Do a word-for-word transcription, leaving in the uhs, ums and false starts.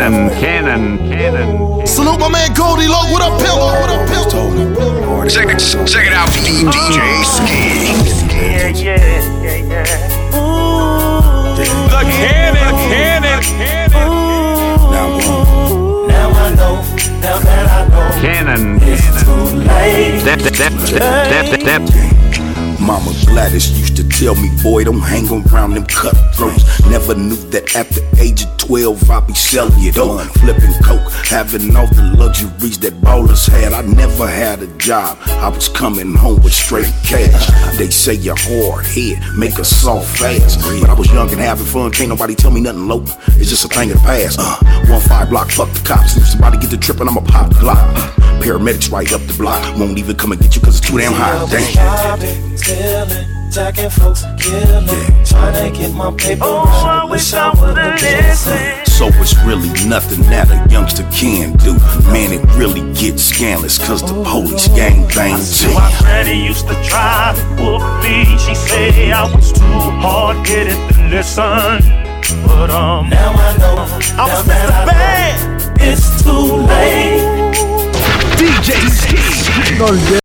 Cannon, Cannon, Cannon. Salute my man Goldie Loc. What up, pimp? What up, pimp? Check it, check it out, D J Ski. Yeah, yeah, yeah, yeah. Ooh, The Cannon, Cannon, Cannon. now I know, now that I know, Cannon, it's too late. Step, step, step, step, step. Mama Gladys used to tell me, boy, don't hang around them cutthroats. Never knew that at the age of twelve I'd be selling it on, flipping coke, having all the luxuries that ballers had. I never had a job, I was coming home with straight cash. They say you're hard head, make a soft fast, but I was young and having fun, can't nobody tell me nothing low. It's just a thing of the past. uh, One five block, fuck the cops. If somebody get to tripping, I'ma pop the Glock. uh, Paramedics right up the block, won't even come and get you cause it's too damn high. Damn. Stealing, jacking folks, killing, trying to get my paper. Oh, I wish I would've listened. So it's really nothing that a youngster can do. Man, it really gets scandalous cause the police gang bang too. My granny used to try to whoop me. She said I was too hard-headed to listen. But um, now I know, I was Mister Bad. It's too late. D J Ski.